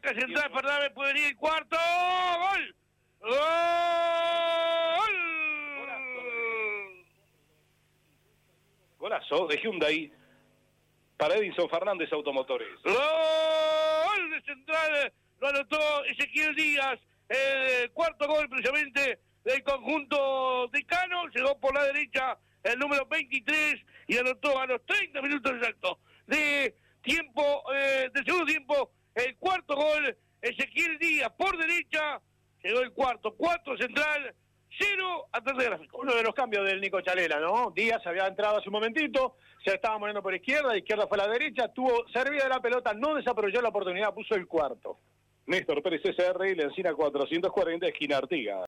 Marca central, Fernández, puede venir el cuarto. ¡Gol! ¡Gol! Golazo de Hyundai para Edinson Fernández Automotores. ¡Gol de central! Lo anotó Ezequiel Díaz. El cuarto gol precisamente del conjunto de Cano. Llegó por la derecha el número 23 y anotó a los 30 minutos exactos de tiempo, del segundo tiempo, el cuarto gol. Ezequiel Díaz por derecha. Llegó el cuarto central. 0 atrás de gráfico. Uno de los cambios del Nico Chalela, ¿no? Díaz había entrado hace un momentito, se estaba moviendo por izquierda fue a la derecha, tuvo servida la pelota, no desaprovechó la oportunidad, puso el cuarto. Néstor Pérez SR, Lencina 440, esquina Artigas.